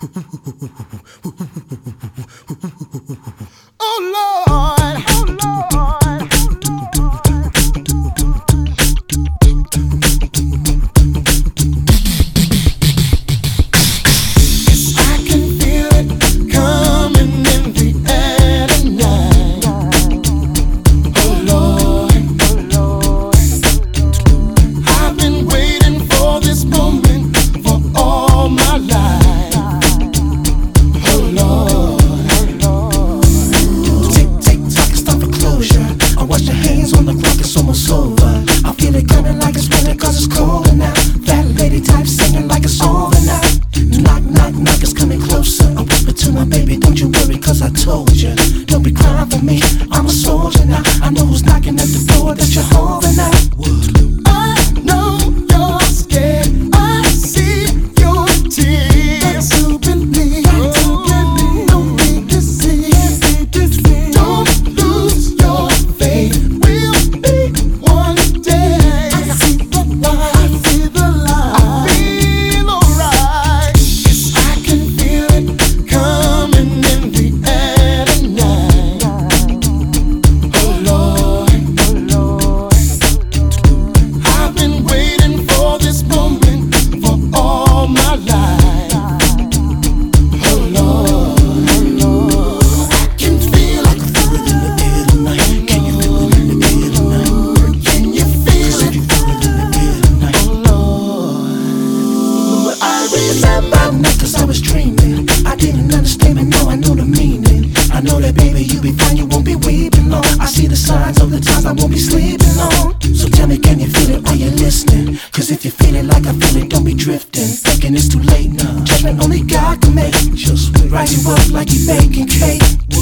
Oh Lord, oh Lord. I can feel it coming in the air tonight. Oh Lord, oh Lord. I've been waiting for this moment for all my life. Oh Lord, tick tick tock, it's time for closure. I watch your hands on the clock, it's almost over. I feel it coming like it's winter 'cause it's colder now. That lady type singing like it's over now. Knock knock knock, it's coming closer. I whisper to my baby, don't you worry 'cause I told you. Don't be crying for me, I'm a soldier now. I know who's knocking at the door that you're holding now. I know you're scared, I see your tears. To believe, don't be deceived. Don't lose your faith, we'll be one day. I see the light, I see the light. I feel alright. Yes, I can feel it coming in the air tonight. Oh Lord, oh Lord. I've been waiting for this moment for all my life. Oh Lord, oh Lord. I can feel it. Feel it in the air tonight. Can you feel it in the air tonight? Can you feel it? Feel it in the air tonight. Oh Lord. I remember not 'cause I was dreaming. I didn't understand, but now I know the meaning. I know that baby, you'll be fine, you won't be weeping long. I see the signs of the times I won't be sleeping on. So tell me, can you feel it? Are you listening? 'Cause if you feel it like I feel it, don't be drifting, thinking it's too late now. Judgment only God can make. Just rise you up like you baking cake.